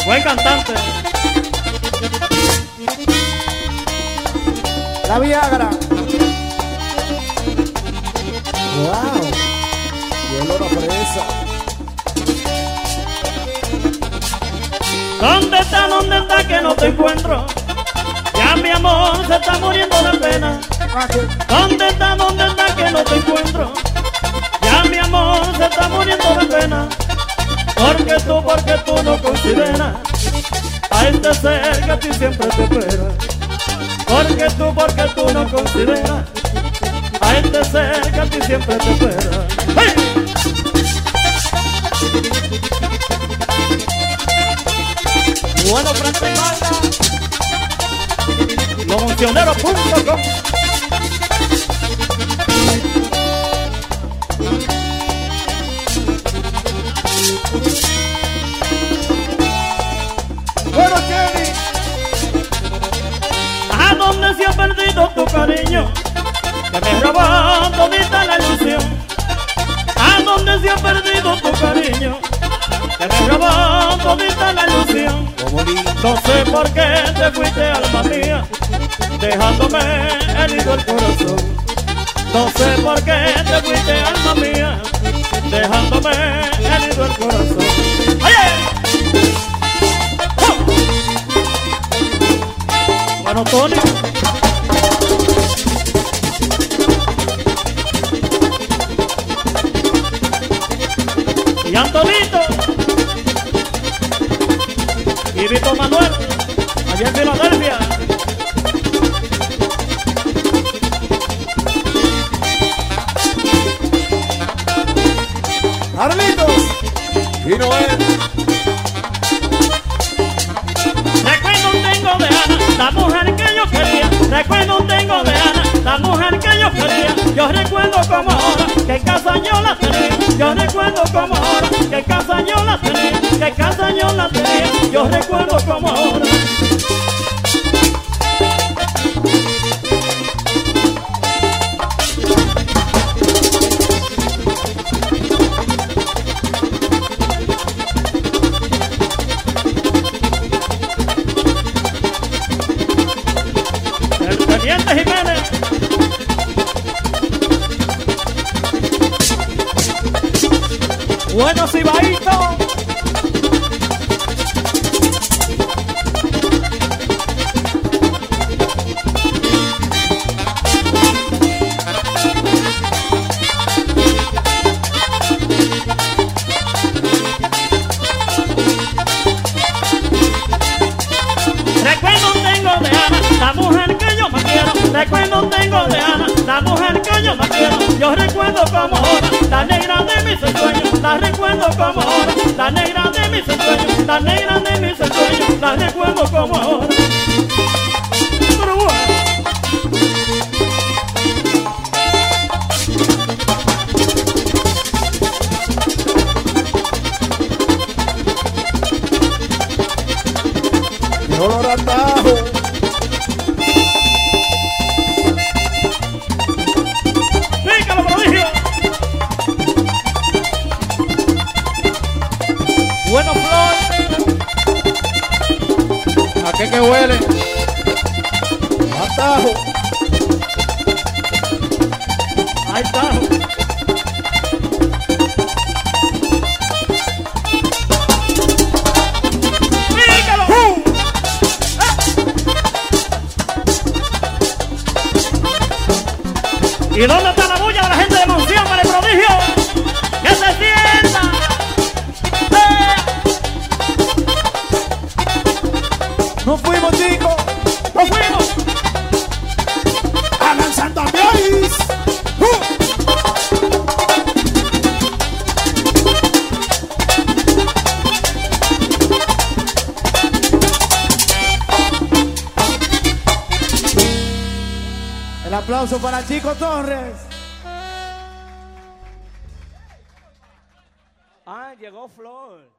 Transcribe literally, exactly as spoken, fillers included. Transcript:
Buen cantante. La Viagra. Wow. Y el oro fresa. ¿Dónde está, dónde está que no te encuentro? Ya mi amor se está muriendo de pena. ¿Dónde está, dónde está que no te encuentro? Ya mi amor se está muriendo de pena. Porque tú, porque tú no consideras a este ser que a ti siempre te espera. Porque tú, porque tú no consideras a este ser que a ti siempre te espera. ¡Hey! Bueno, frente y baila. Los funcioneros punto com. Bueno, Jenny. ¿A dónde se ha perdido tu cariño? Que me robó todita la ilusión. ¿A dónde se ha perdido tu cariño? Que me robó todita la ilusión. No sé por qué te fuiste, alma mía, dejándome herido el corazón. No sé por qué te fuiste, alma mía, dejándome herido el corazón. ¡Oye! ¡Oh! Bueno, Tony. Y Antonito. Y Vito Manuel, allá en Filadelfia. Carlitos y Noel. Recuerdo tengo de Ana, la mujer que yo quería. Recuerdo tengo de Ana, la mujer que yo quería. Yo recuerdo como ahora, que en casa yo la tenía. Yo recuerdo como ahora, que en casa yo la tenía. Que en casa yo la tenía. Yo recuerdo como ahora. El teniente Jiménez. Bueno, Cibaito. Recuerdo tengo de Ana, la mujer que yo más quiero. Recuerdo tengo de Ana, la mujer que yo más quiero. Yo recuerdo como ahora, la negra de mis sueños. La recuerdo como ahora, la negra de mis sueños. La negra de mis sueños, la recuerdo como ahora. Pero bueno. Y olor a tajo. ¡Pícalo, prodigio! Bueno, Flor. ¿A qué que huele? A tajo. Ahí está. ¡Pícalo! ¡Uh! ¿Y dónde está la bulla de la gente de Monción para el prodigio? ¡Que se sienta! ¡Eh! Nos fuimos, chicos. ¡Nos fuimos! Avanzando a Dios. El aplauso para Chico Torres. Ah, llegó Flor.